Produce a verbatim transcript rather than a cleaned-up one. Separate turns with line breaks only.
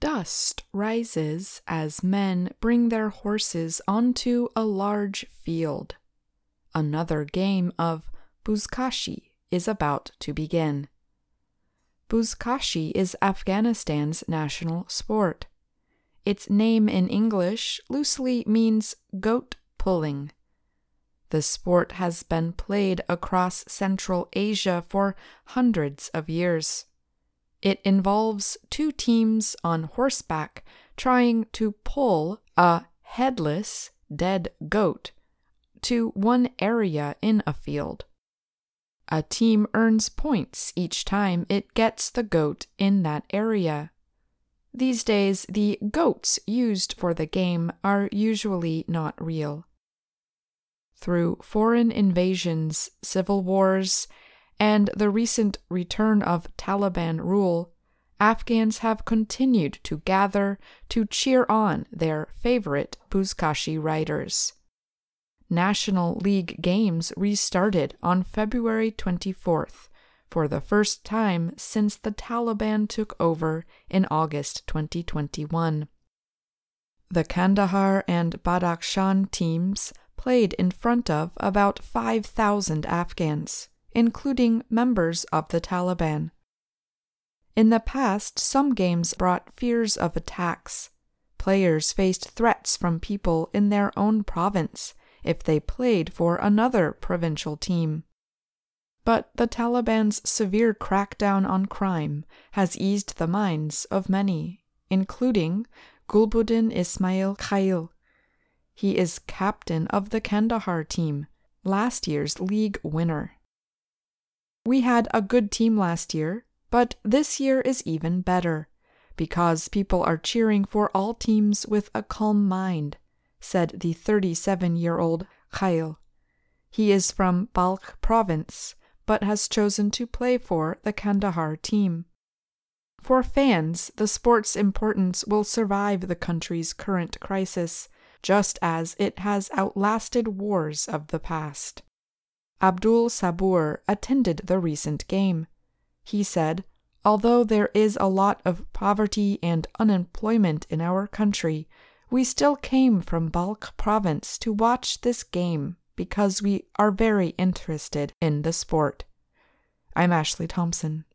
Dust rises as men bring their horses onto a large field. Another game of buzkashi is about to begin. Buzkashi is Afghanistan's national sport. Its name in English loosely means goat pulling. The sport has been played across Central Asia for hundreds of years. It involves two teams on horseback trying to pull a headless, dead goat to one area in a field. A team earns points each time it gets the goat in that area. These days, the goats used for the game are usually not real. Through foreign invasions, civil wars, and the recent return of Taliban rule, Afghans have continued to gather to cheer on their favorite buzkashi riders. National League games restarted on February twenty-fourth for the first time since the Taliban took over in August twenty twenty-one. The Kandahar and Badakhshan teams played in front of about five thousand Afghans, including members of the Taliban. In the past, some games brought fears of attacks. Players faced threats from people in their own province if they played for another provincial team. But the Taliban's severe crackdown on crime has eased the minds of many, including Gulbuddin Ismail Khail. He is captain of the Kandahar team, last year's league winner. We had a good team last year, but this year is even better, because people are cheering for all teams with a calm mind, said the thirty-seven-year-old Khail. He is from Balkh province, but has chosen to play for the Kandahar team. For fans, the sport's importance will survive the country's current crisis, just as it has outlasted wars of the past. Abdul Sabur attended the recent game. He said, "Although there is a lot of poverty and unemployment in our country, we still came from Balkh province to watch this game because we are very interested in the sport." I'm Ashley Thompson.